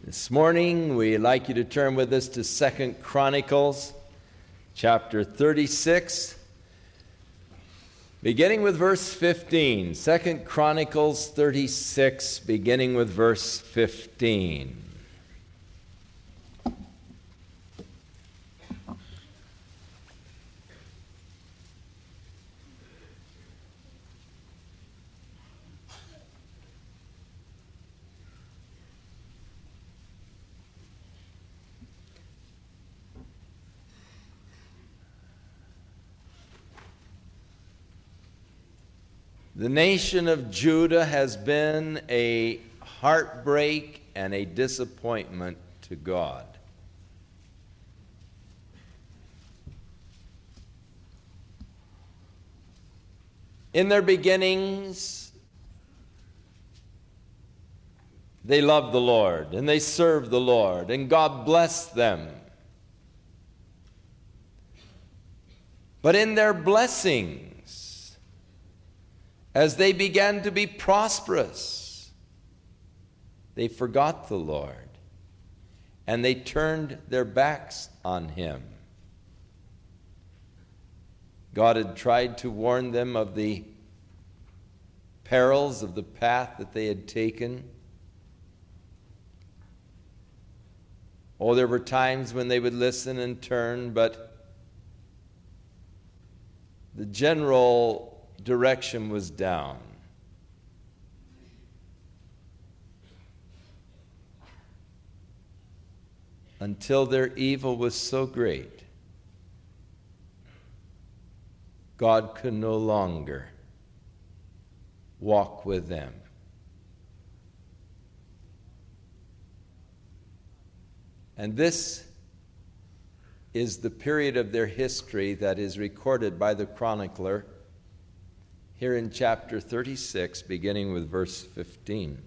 This morning, we'd like you to turn with us to 2 Chronicles, chapter 36, beginning with verse 15. 2 Chronicles 36, beginning with verse 15. The nation of Judah has been a heartbreak and a disappointment to God. In their beginnings, they loved the Lord and they served the Lord, and God blessed them. But in their blessing, as they began to be prosperous, they forgot the Lord, and they turned their backs on Him. God had tried to warn them of the perils of the path that they had taken. Oh, there were times when they would listen and turn, but the general direction was down. Until their evil was so great, God could no longer walk with them. And this is the period of their history that is recorded by the chronicler here in chapter 36, beginning with verse 15.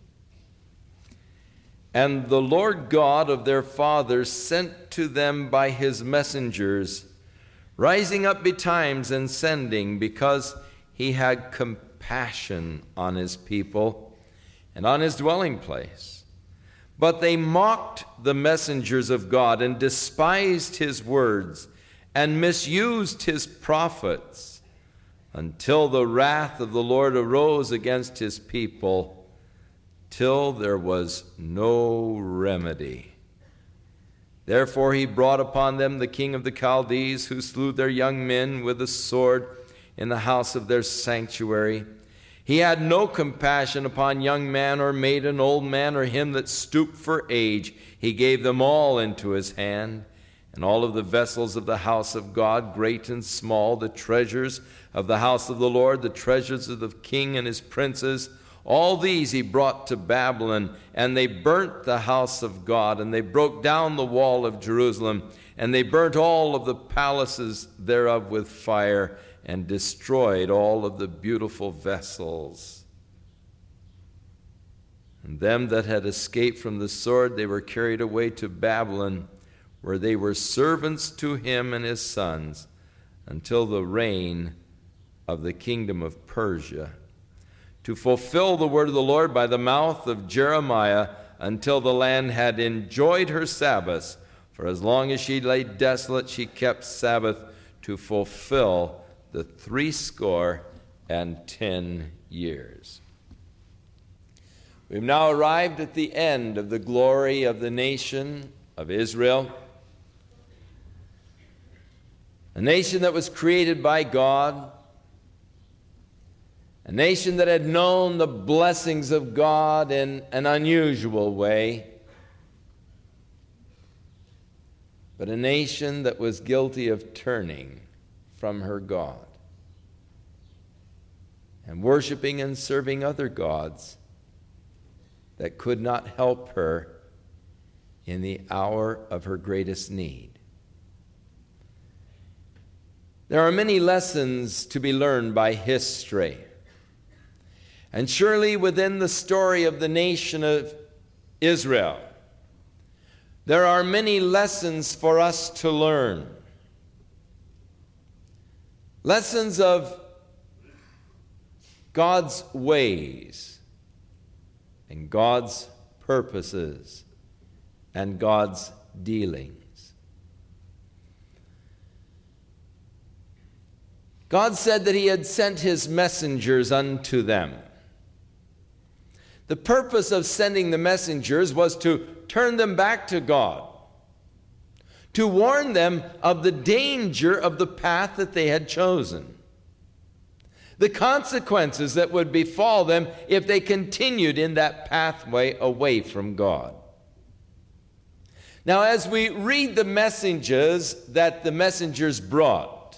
And the Lord God of their fathers sent to them by his messengers, rising up betimes and sending, because he had compassion on his people and on his dwelling place. But they mocked the messengers of God and despised his words and misused his prophets, until the wrath of the Lord arose against his people, till there was no remedy. Therefore he brought upon them the king of the Chaldees, who slew their young men with a sword in the house of their sanctuary. He had no compassion upon young man or maiden, old man, or him that stooped for age. He gave them all into his hand, and all of the vessels of the house of God, great and small, the treasures of the house of the Lord, the treasures of the king and his princes, all these he brought to Babylon, and they burnt the house of God, and they broke down the wall of Jerusalem, and they burnt all of the palaces thereof with fire, and destroyed all of the beautiful vessels. And them that had escaped from the sword, they were carried away to Babylon, where they were servants to him and his sons, until the reign of the kingdom of Persia, to fulfill the word of the Lord by the mouth of Jeremiah, until the land had enjoyed her Sabbaths. For as long as she lay desolate, she kept Sabbath, to fulfill the 70 years. We've now arrived at the end of the glory of the nation of Israel, a nation that was created by God, a nation that had known the blessings of God in an unusual way, but a nation that was guilty of turning from her God and worshiping and serving other gods that could not help her in the hour of her greatest need. There are many lessons to be learned by history. And surely within the story of the nation of Israel, there are many lessons for us to learn. Lessons of God's ways and God's purposes and God's dealings. God said that he had sent his messengers unto them. The purpose of sending the messengers was to turn them back to God, to warn them of the danger of the path that they had chosen, the consequences that would befall them if they continued in that pathway away from God. Now, as we read the messages that the messengers brought,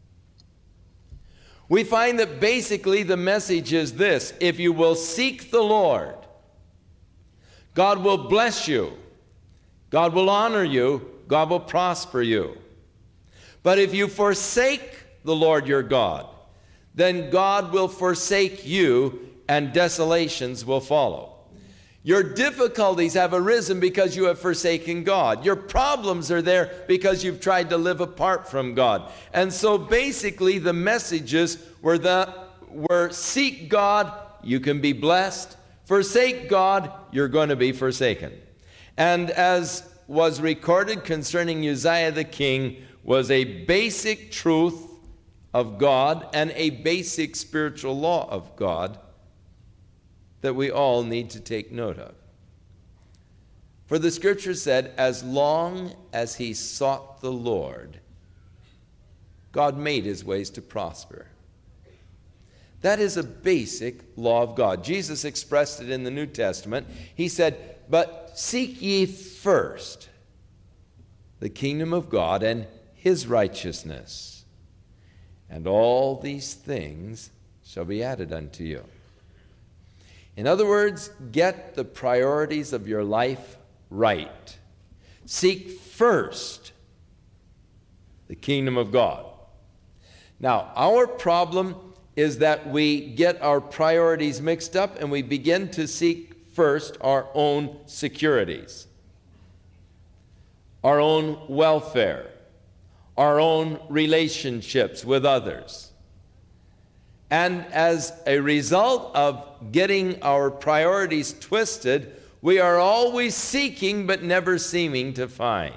we find that basically the message is this: if you will seek the Lord, God will bless you, God will honor you, God will prosper you. But if you forsake the Lord your God, then God will forsake you, and desolations will follow. Your difficulties have arisen because you have forsaken God. Your problems are there because you've tried to live apart from God. And so basically the messages were seek God, you can be blessed. Forsake God, you're going to be forsaken. And as was recorded concerning Uzziah the king, was a basic truth of God and a basic spiritual law of God that we all need to take note of. For the scripture said, as long as he sought the Lord, God made his ways to prosper. That is a basic law of God. Jesus expressed it in the New Testament. He said, but seek ye first the kingdom of God and his righteousness, and all these things shall be added unto you. In other words, get the priorities of your life right. Seek first the kingdom of God. Now, our problem is that we get our priorities mixed up and we begin to seek first our own securities, our own welfare, our own relationships with others. And as a result of getting our priorities twisted, we are always seeking but never seeming to find.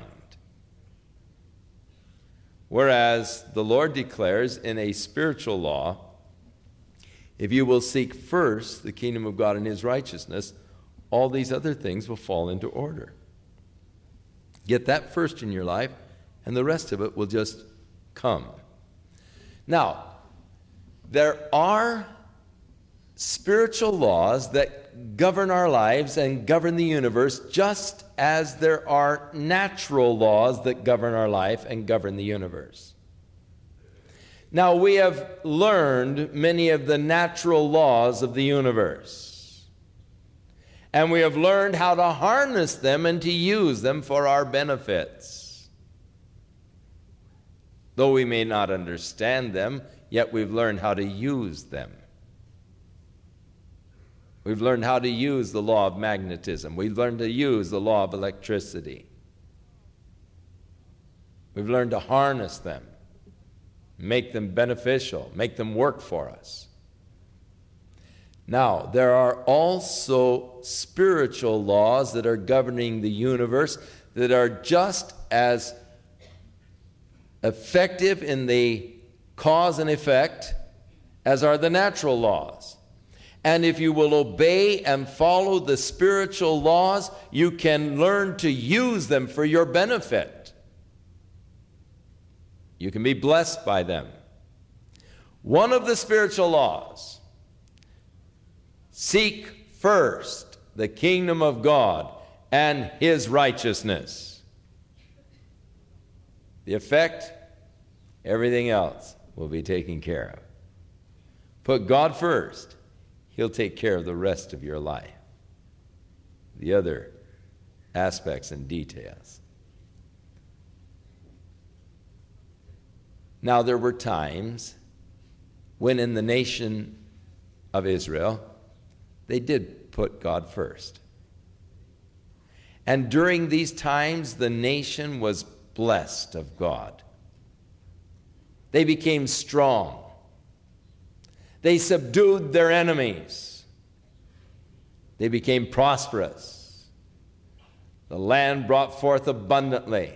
Whereas the Lord declares in a spiritual law, if you will seek first the kingdom of God and his righteousness, all these other things will fall into order. Get that first in your life, and the rest of it will just come. Now, there are spiritual laws that govern our lives and govern the universe, just as there are natural laws that govern our life and govern the universe. Now, we have learned many of the natural laws of the universe, and we have learned how to harness them and to use them for our benefits. Though we may not understand them, yet we've learned how to use them. We've learned how to use the law of magnetism. We've learned to use the law of electricity. We've learned to harness them, make them beneficial, make them work for us. Now, there are also spiritual laws that are governing the universe that are just as effective in the cause and effect as are the natural laws. And if you will obey and follow the spiritual laws, you can learn to use them for your benefit. You can be blessed by them. One of the spiritual laws: seek first the kingdom of God and his righteousness. The effect, everything else will be taken care of. Put God first, he'll take care of the rest of your life, the other aspects and details. Now, there were times when in the nation of Israel, they did put God first. And during these times, the nation was blessed of God. They became strong. They subdued their enemies. They became prosperous. The land brought forth abundantly.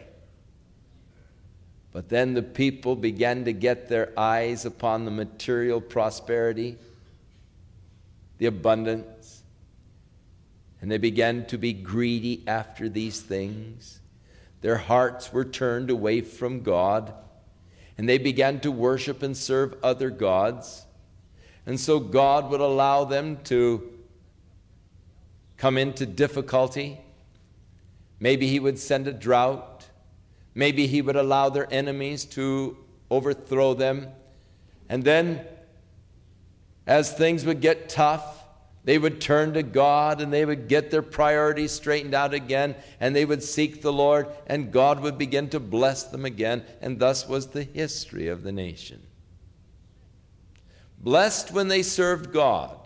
But then the people began to get their eyes upon the material prosperity, the abundance, and they began to be greedy after these things. Their hearts were turned away from God, and they began to worship and serve other gods. And so God would allow them to come into difficulty. Maybe he would send a drought. Maybe he would allow their enemies to overthrow them. And then, as things would get tough, they would turn to God and they would get their priorities straightened out again, and they would seek the Lord, and God would begin to bless them again. And thus was the history of the nation. Blessed when they served God,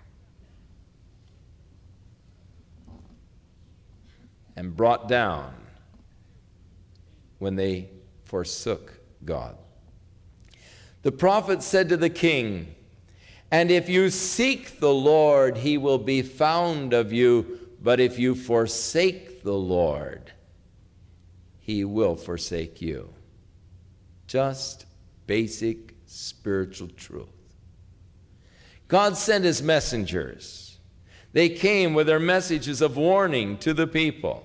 and brought down when they forsook God. The prophet said to the king, "And if you seek the Lord, he will be found of you. But if you forsake the Lord, he will forsake you." Just basic spiritual truth. God sent his messengers. They came with their messages of warning to the people.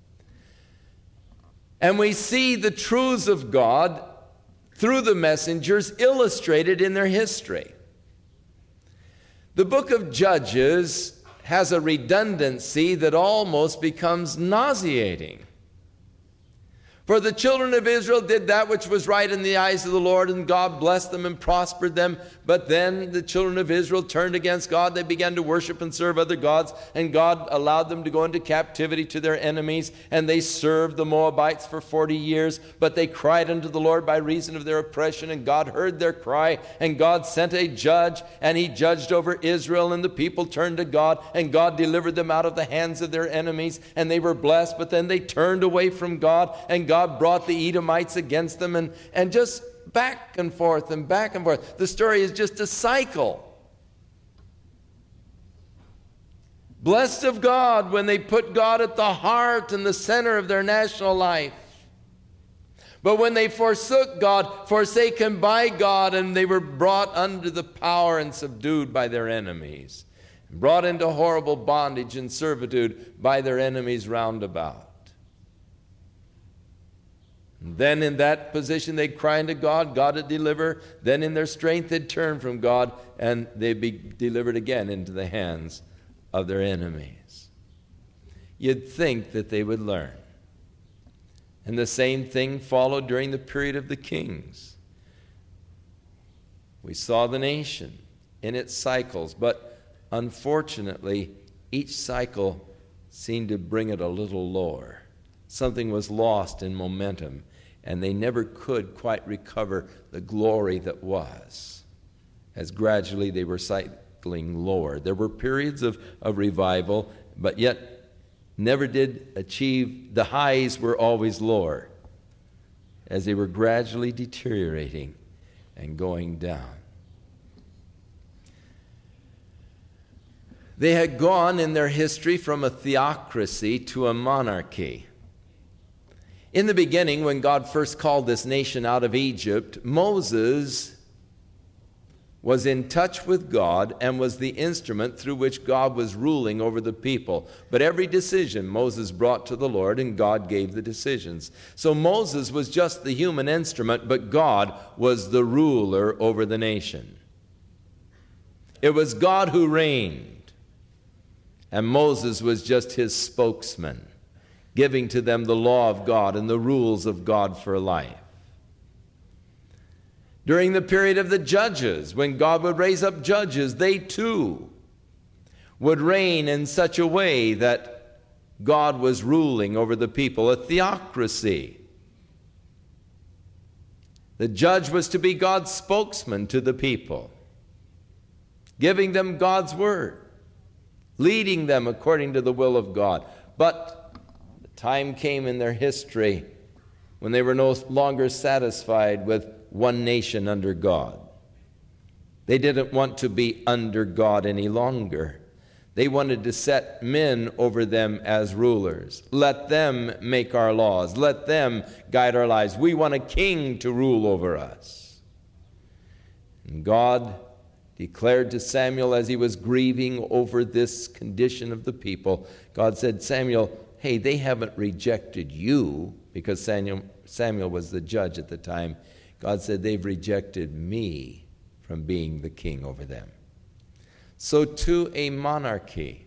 And we see the truths of God through the messengers illustrated in their history. The book of Judges has a redundancy that almost becomes nauseating. For the children of Israel did that which was right in the eyes of the Lord, and God blessed them and prospered them. But then the children of Israel turned against God. They began to worship and serve other gods, and God allowed them to go into captivity to their enemies, and they served the Moabites for 40 years. But they cried unto the Lord by reason of their oppression, and God heard their cry, and God sent a judge, and he judged over Israel, and the people turned to God, and God delivered them out of the hands of their enemies, and they were blessed. But then they turned away from God, and God brought the Edomites against them, and just back and forth and back and forth. The story is just a cycle. Blessed of God when they put God at the heart and the center of their national life. But when they forsook God, forsaken by God, and they were brought under the power and subdued by their enemies, brought into horrible bondage and servitude by their enemies round about. Then in that position they'd cry unto God, God would deliver. Then in their strength they'd turn from God, and they'd be delivered again into the hands of their enemies. You'd think that they would learn. And the same thing followed during the period of the kings. We saw the nation in its cycles, but unfortunately each cycle seemed to bring it a little lower. Something was lost in momentum, and they never could quite recover the glory that was, as gradually they were cycling lower. There were periods of revival, but yet never did achieve, the highs were always lower, as they were gradually deteriorating and going down. They had gone in their history from a theocracy to a monarchy. In the beginning, when God first called this nation out of Egypt, Moses was in touch with God and was the instrument through which God was ruling over the people. But every decision Moses brought to the Lord, and God gave the decisions. So Moses was just the human instrument, but God was the ruler over the nation. It was God who reigned, and Moses was just his spokesman, giving to them the law of God and the rules of God for life. During the period of the judges, when God would raise up judges, they too would reign in such a way that God was ruling over the people, a theocracy. The judge was to be God's spokesman to the people, giving them God's word, leading them according to the will of God. But time came in their history when they were no longer satisfied with one nation under God. They didn't want to be under God any longer. They wanted to set men over them as rulers. Let them make our laws. Let them guide our lives. We want a king to rule over us. And God declared to Samuel as he was grieving over this condition of the people, God said, Samuel, hey, they haven't rejected you, because Samuel was the judge at the time. God said, they've rejected me from being the king over them. So to a monarchy.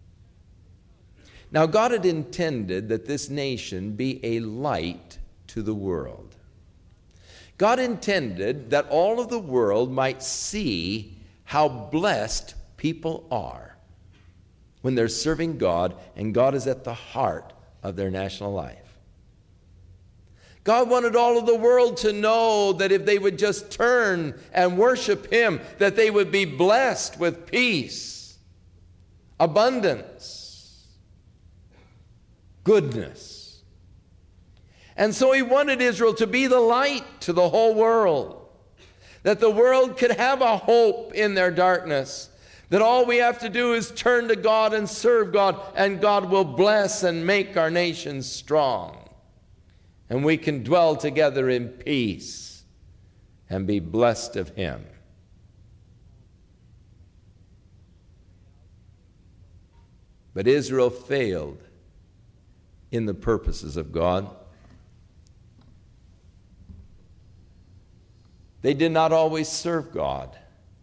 Now God had intended that this nation be a light to the world. God intended that all of the world might see how blessed people are when they're serving God and God is at the heart of their national life. God wanted all of the world to know that if they would just turn and worship Him, that they would be blessed with peace, abundance, goodness. And so He wanted Israel to be the light to the whole world, that the world could have a hope in their darkness, that all we have to do is turn to God and serve God, and God will bless and make our nation strong. And we can dwell together in peace and be blessed of Him. But Israel failed in the purposes of God. They did not always serve God.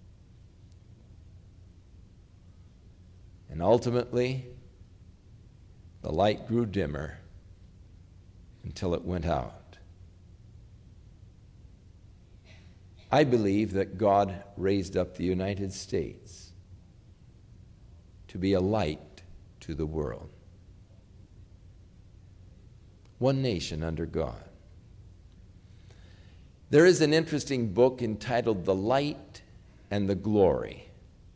And ultimately, the light grew dimmer until it went out. I believe that God raised up the United States to be a light to the world. One nation under God. There is an interesting book entitled The Light and the Glory.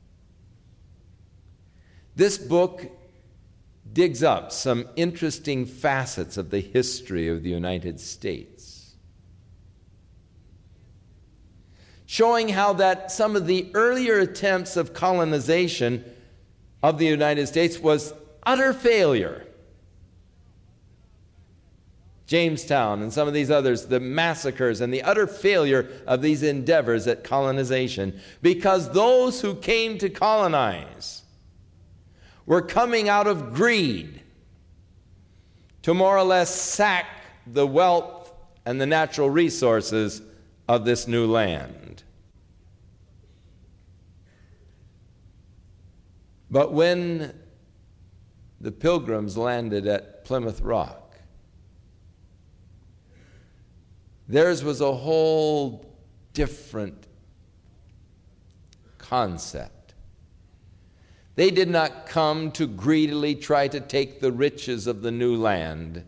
This book digs up some interesting facets of the history of the United States, showing how that some of the earlier attempts of colonization of the United States was utter failure. Jamestown and some of these others, the massacres and the utter failure of these endeavors at colonization, because those who came to colonize were coming out of greed to more or less sack the wealth and the natural resources of this new land. But when the Pilgrims landed at Plymouth Rock, theirs was a whole different concept. They did not come to greedily try to take the riches of the new land.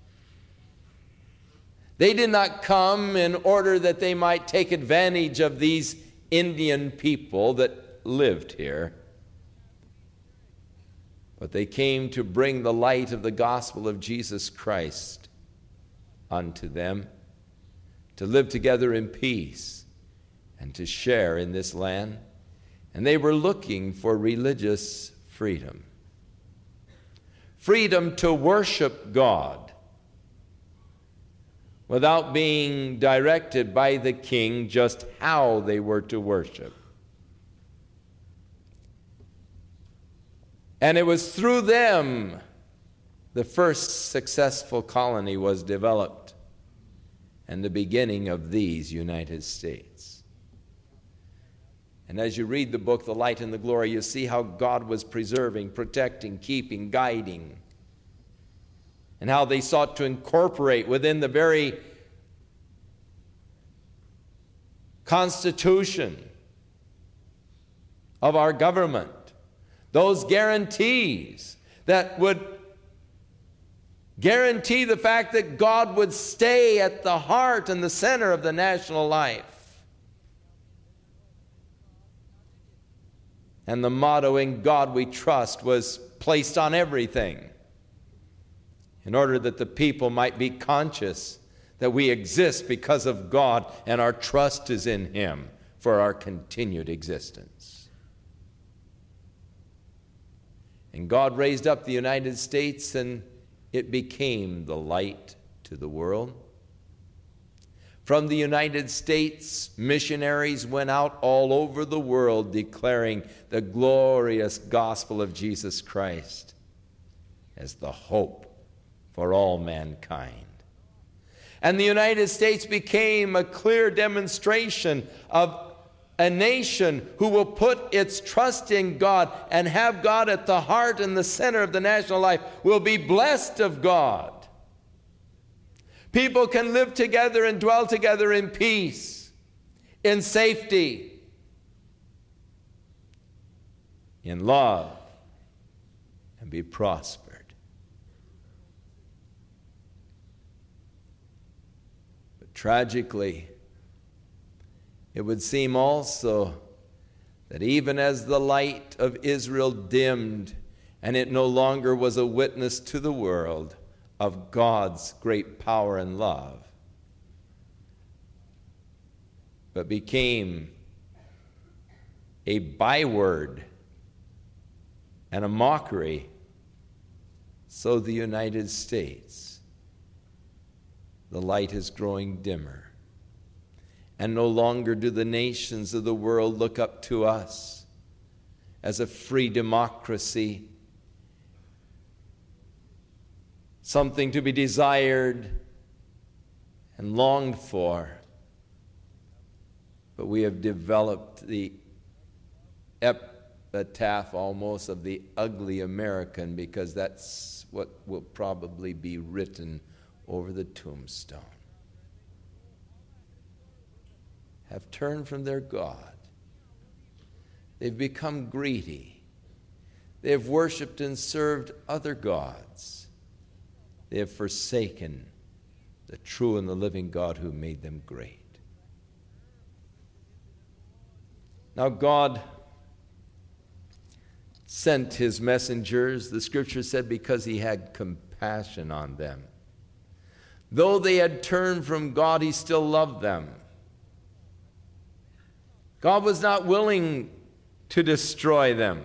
They did not come in order that they might take advantage of these Indian people that lived here. But they came to bring the light of the gospel of Jesus Christ unto them, to live together in peace and to share in this land. And they were looking for religious freedom. Freedom to worship God without being directed by the king just how they were to worship. And it was through them the first successful colony was developed and the beginning of these United States. And as you read the book, The Light and the Glory, you see how God was preserving, protecting, keeping, guiding, and how they sought to incorporate within the very constitution of our government those guarantees that would guarantee the fact that God would stay at the heart and the center of the national life. And the motto, "In God we trust," was placed on everything in order that the people might be conscious that we exist because of God and our trust is in Him for our continued existence. And God raised up the United States, and it became the light to the world. From the United States, missionaries went out all over the world declaring the glorious gospel of Jesus Christ as the hope for all mankind. And the United States became a clear demonstration of a nation who will put its trust in God and have God at the heart and the center of the national life, will be blessed of God. People can live together and dwell together in peace, in safety, in love, and be prospered. But tragically, it would seem also that even as the light of Israel dimmed, and it no longer was a witness to the world of God's great power and love, but became a byword and a mockery, so the United States, the light is growing dimmer. And no longer do the nations of the world look up to us as a free democracy, something to be desired and longed for. But we have developed the epitaph almost of the ugly American, because that's what will probably be written over the tombstone. Have turned from their God. They've become greedy. They have worshiped and served other gods. They have forsaken the true and the living God who made them great. Now God sent his messengers, the scripture said, because he had compassion on them. Though they had turned from God, he still loved them. God was not willing to destroy them.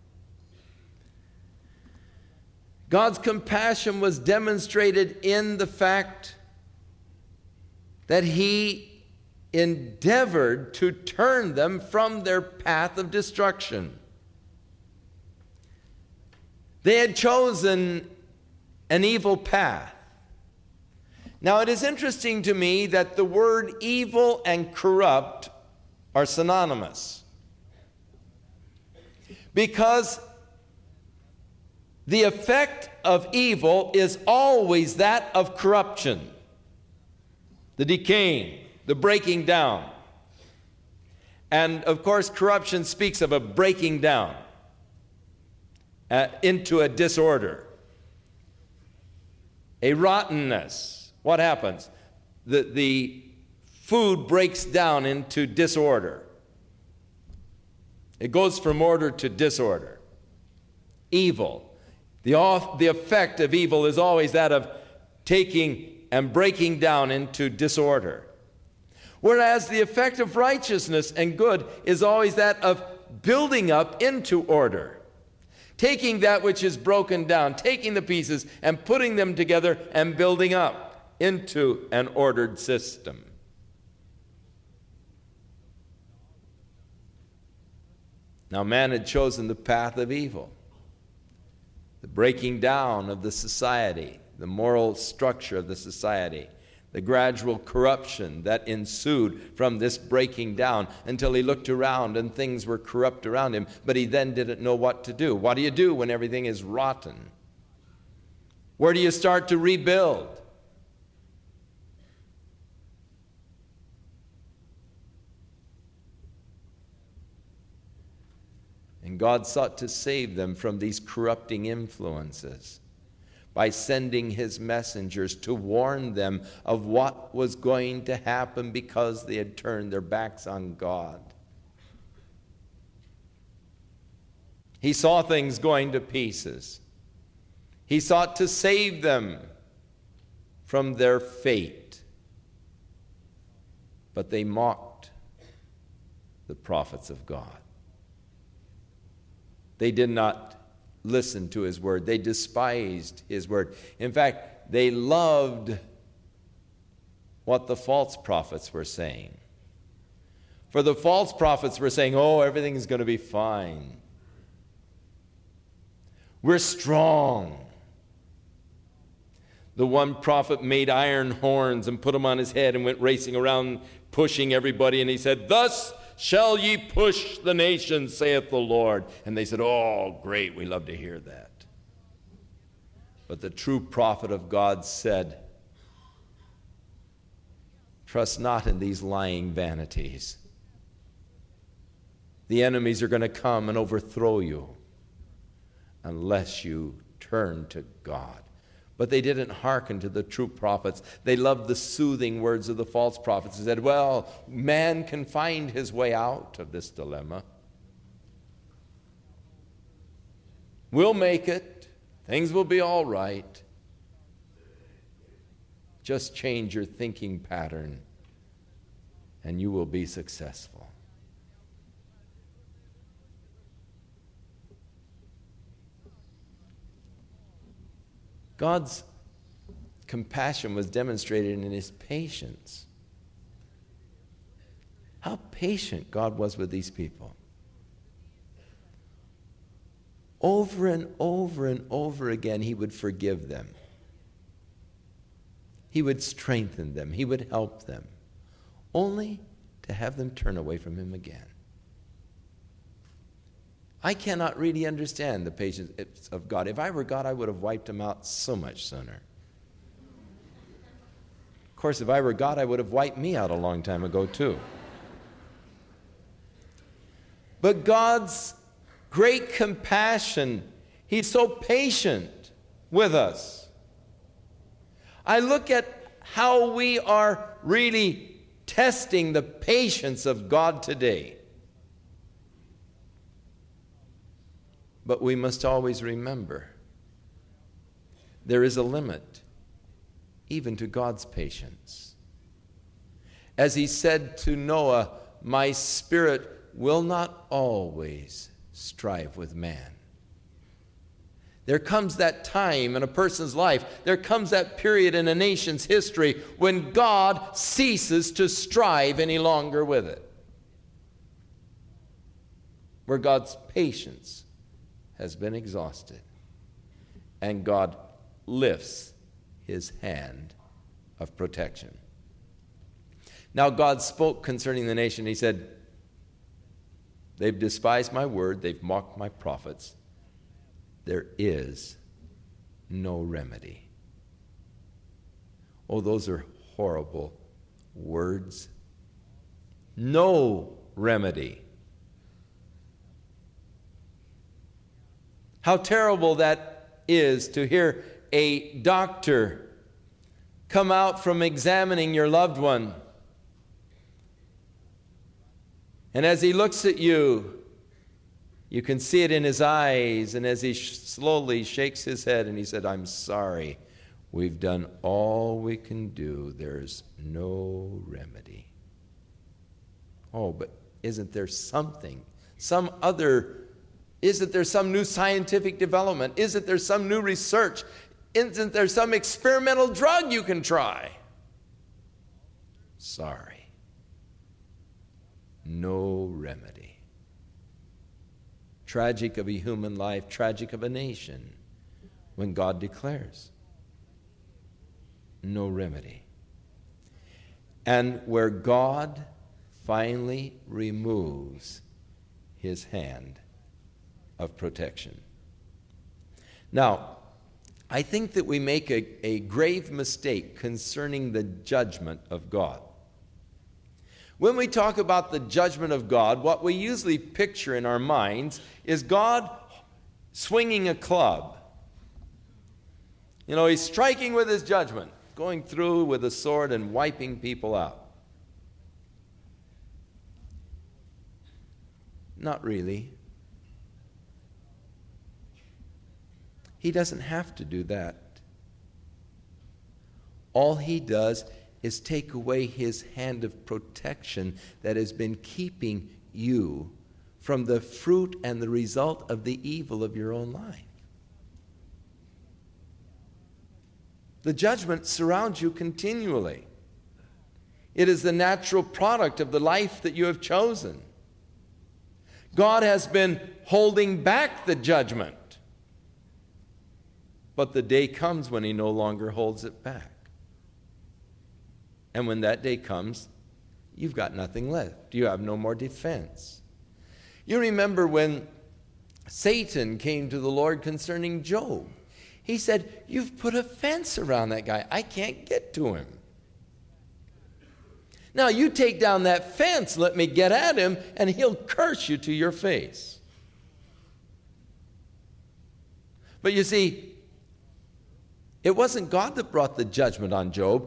God's compassion was demonstrated in the fact that he endeavored to turn them from their path of destruction. They had chosen an evil path. Now, it is interesting to me that the word evil and corrupt are synonymous, because the effect of evil is always that of corruption, the decaying, the breaking down. And of course, corruption speaks of a breaking down into a disorder, a rottenness. What happens? The food breaks down into disorder. It goes from order to disorder. Evil. The effect of evil is always that of taking and breaking down into disorder. Whereas the effect of righteousness and good is always that of building up into order. Taking that which is broken down, taking the pieces and putting them together and building up into an ordered system. Now, man had chosen the path of evil, the breaking down of the society, the moral structure of the society, the gradual corruption that ensued from this breaking down, until he looked around and things were corrupt around him, but he then didn't know what to do. What do you do when everything is rotten? Where do you start to rebuild? And God sought to save them from these corrupting influences by sending his messengers to warn them of what was going to happen because they had turned their backs on God. He saw things going to pieces. He sought to save them from their fate. But they mocked the prophets of God. They did not listen to his word. They despised his word. In fact, they loved what the false prophets were saying. For the false prophets were saying, oh, everything's going to be fine. We're strong. The one prophet made iron horns and put them on his head and went racing around pushing everybody. And he said, thus shall ye push the nations, saith the Lord. And they said, oh, great, we love to hear that. But the true prophet of God said, trust not in these lying vanities. The enemies are going to come and overthrow you unless you turn to God. But they didn't hearken to the true prophets. They loved the soothing words of the false prophets and said, well, man can find his way out of this dilemma. We'll make it. Things will be all right. Just change your thinking pattern and you will be successful. God's compassion was demonstrated in his patience. How patient God was with these people. Over and over and over again, he would forgive them. He would strengthen them. He would help them, only to have them turn away from him again. I cannot really understand the patience of God. If I were God, I would have wiped them out so much sooner. Of course, if I were God, I would have wiped me out a long time ago, too. But God's great compassion, he's so patient with us. I look at how we are really testing the patience of God today. But we must always remember there is a limit even to God's patience. As he said to Noah, my spirit will not always strive with man. There comes that time in a person's life, there comes that period in a nation's history when God ceases to strive any longer with it. Where God's patience has been exhausted, and God lifts his hand of protection. Now God spoke concerning the nation. He said, they've despised my word, they've mocked my prophets. There is no remedy. Oh, those are horrible words. No remedy. How terrible that is to hear a doctor come out from examining your loved one. And as he looks at you, you can see it in his eyes. And as he slowly shakes his head and he said, I'm sorry. We've done all we can do. There's no remedy. Oh, but isn't there something, isn't there some new scientific development? Isn't there some new research? Isn't there some experimental drug you can try? Sorry. No remedy. Tragic of a human life, tragic of a nation, when God declares no remedy. And where God finally removes his hand of protection. Now, I think that we make a grave mistake concerning the judgment of God. When we talk about the judgment of God, what we usually picture in our minds is God swinging a club. You know, he's striking with his judgment, going through with a sword and wiping people out. Not really. He doesn't have to do that. All he does is take away his hand of protection that has been keeping you from the fruit and the result of the evil of your own life. The judgment surrounds you continually. It is the natural product of the life that you have chosen. God has been holding back the judgment, but the day comes when he no longer holds it back. And when that day comes, you've got nothing left. You have no more defense. You remember when Satan came to the Lord concerning Job. He said, "You've put a fence around that guy. I can't get to him. Now you take down that fence, let me get at him, and he'll curse you to your face." But you see, it wasn't God that brought the judgment on Job.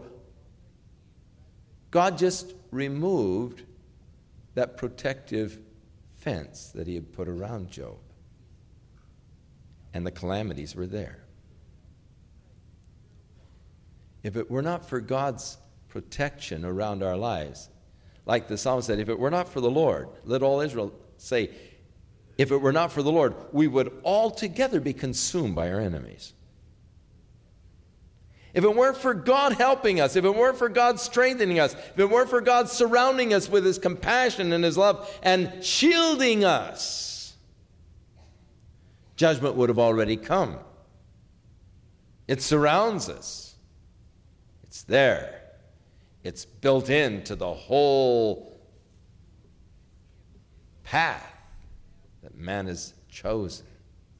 God just removed that protective fence that he had put around Job. And the calamities were there. If it were not for God's protection around our lives, like the psalmist said, if it were not for the Lord, let all Israel say, if it were not for the Lord, we would altogether be consumed by our enemies. If it weren't for God helping us, if it weren't for God strengthening us, if it weren't for God surrounding us with his compassion and his love and shielding us, judgment would have already come. It surrounds us. It's there. It's built into the whole path that man has chosen.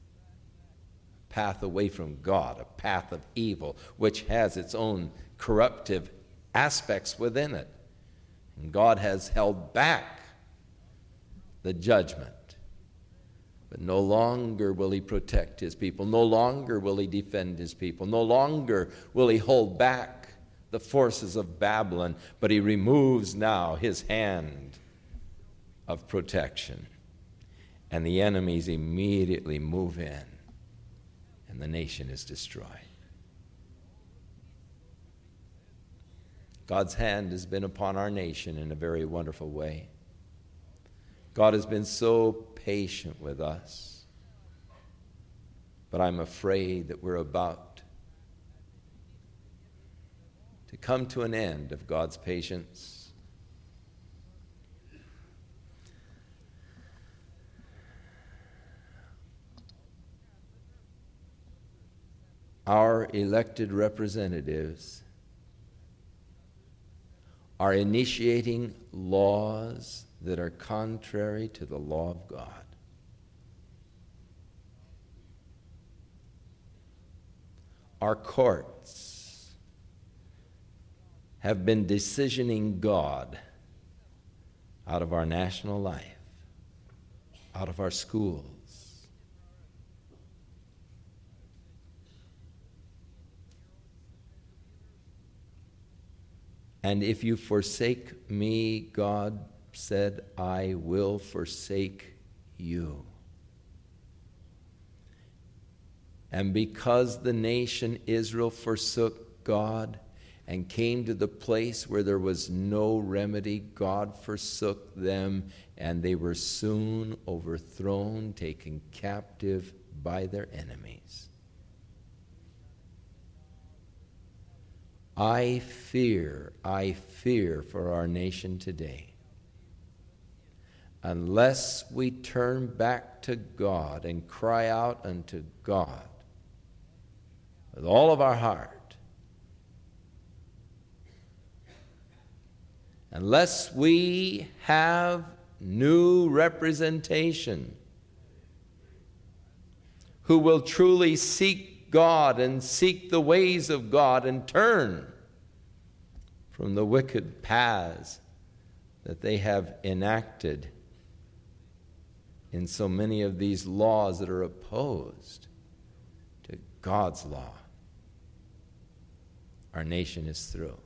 Path away from God, a path of evil, which has its own corruptive aspects within it. And God has held back the judgment. But no longer will he protect his people. No longer will he defend his people. No longer will he hold back the forces of Babylon, but he removes now his hand of protection. And the enemies immediately move in. And the nation is destroyed. God's hand has been upon our nation in a very wonderful way. God has been so patient with us. But I'm afraid that we're about to come to an end of God's patience. Our elected representatives are initiating laws that are contrary to the law of God. Our courts have been decisioning God out of our national life, out of our schools. And if you forsake me, God said, I will forsake you. And because the nation Israel forsook God and came to the place where there was no remedy, God forsook them, and they were soon overthrown, taken captive by their enemies. I fear for our nation today. Unless we turn back to God and cry out unto God with all of our heart, unless we have new representation who will truly seek God and seek the ways of God and turn from the wicked paths that they have enacted in so many of these laws that are opposed to God's law, our nation is through.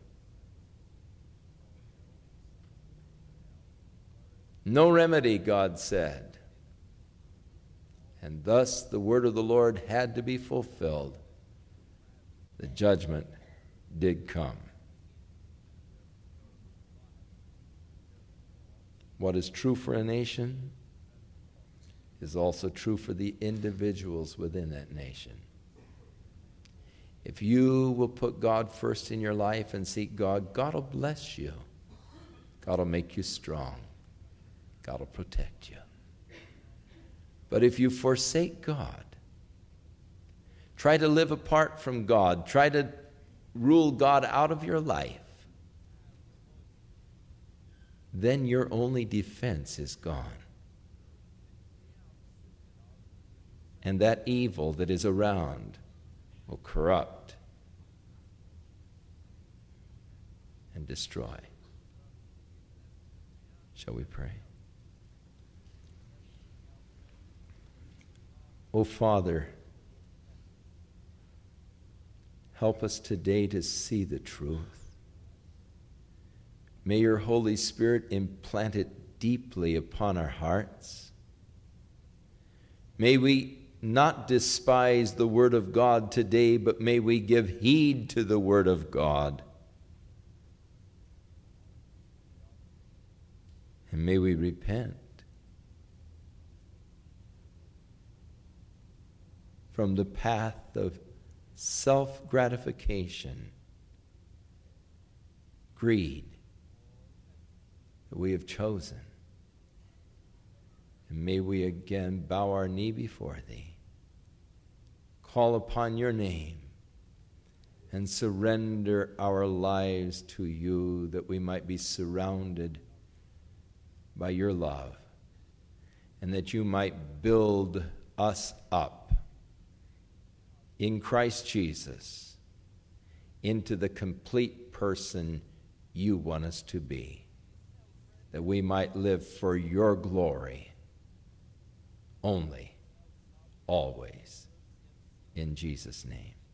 No remedy, God said. And thus the word of the Lord had to be fulfilled. The judgment did come. What is true for a nation is also true for the individuals within that nation. If you will put God first in your life and seek God, God will bless you. God will make you strong. God will protect you. But if you forsake God, try to live apart from God, try to rule God out of your life, then your only defense is gone. And that evil that is around will corrupt and destroy. Shall we pray? Oh, Father, help us today to see the truth. May your Holy Spirit implant it deeply upon our hearts. May we not despise the Word of God today, but may we give heed to the Word of God. And may we repent from the path of self-gratification, greed that we have chosen. And may we again bow our knee before Thee, call upon Your name, and surrender our lives to You, that we might be surrounded by Your love, and that You might build us up in Christ Jesus into the complete person You want us to be, that we might live for Your glory only, always, in Jesus' name.